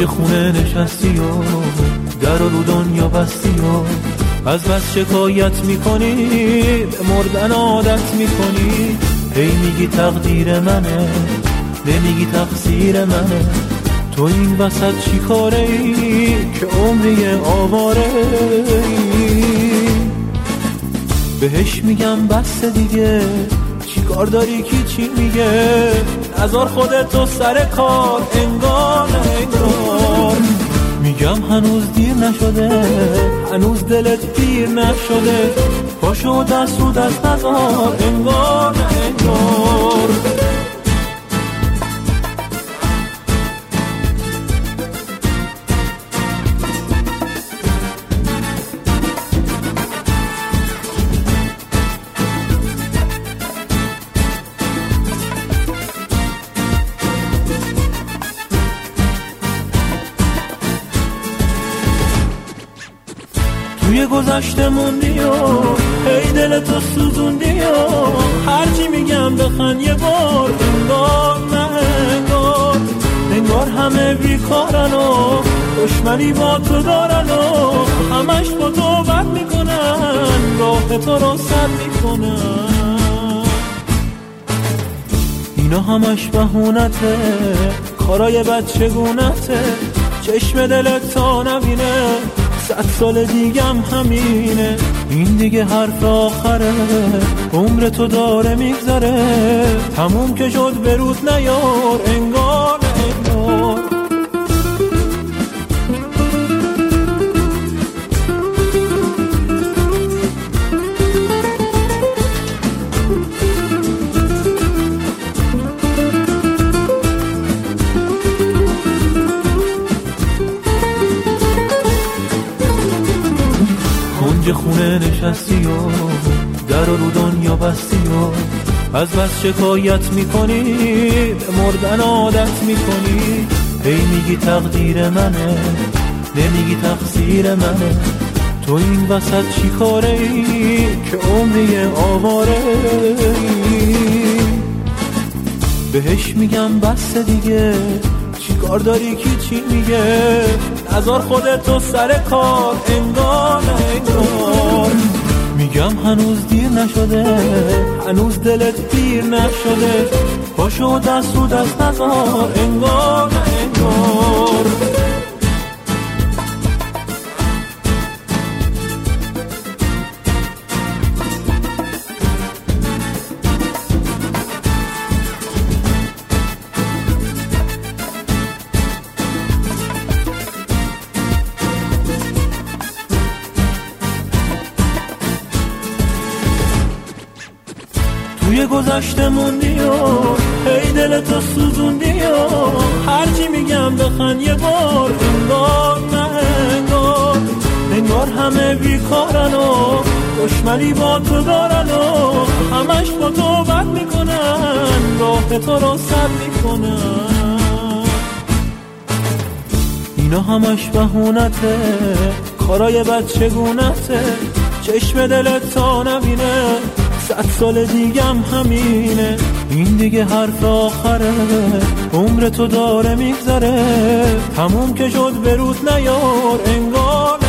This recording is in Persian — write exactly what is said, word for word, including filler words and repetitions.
کنج خونه نشستی و در رو دنیا بستی و از بس شکایت میکنی به مردن عادت میکنی. هی میگی تقدیر منه نمیگی تقصیر منه. تو این وسط چی کاره ای که عمری آواره ای؟ بهش میگم بس دیگه چی کار داری کی چی میگه؟ نذار خودتو سر کار انگار نه انگار. میگم هنوز دیر نشده هنوز دلت پیر نشده. پاشو دست رو دست نذار انگار نه انگار. توی گذشته موندی و هی دلتو سوزوندی و هرچی میگم بخند یه بار انگار نه انگار. انگار همه بیکارن و دشمنی با تو دارن و همش با تو بد میکنن راه تو رو سد میکنن. اینا همش بهونته کارای بچگونته. چشم دلت تا نبینه صد سال دیگم همینه. این دیگه حرف آخره عمر تو داره میگذره. تموم که شد برود نیار انگار انگار. کنج خونه نشستی و در رو دنیا بستی و از بس شکایت میکنی به مردن عادت میکنی. هی میگی تقدیر منه نمیگی تقصیر منه. تو این وسط چی کاره ای که عمری آواره ای؟ بهش میگم بس دیگه چی کار داری کی چی میگه؟ نذار خودتو سر کار انگار نه انگار. میگم هنوز دیر نشده هنوز دلت پیر نشده. پاشو دست رو دست نذار انگار نه انگار. توی گذشته موندی و هی دلتو سوزوندی و هرچی میگم بخند یه بار انگار نه انگار. انگار همه بیکارن و دشمنی با تو دارن و همش با تو بد میکنن راه تو رو سد میکنن. اینا همش بهونته کارای بچگونته. چشم دلت تا نبینه صد سال دیگم همینه. این دیگه حرف آخره عمر تو داره میگذره. تموم که شد برود نیار انگار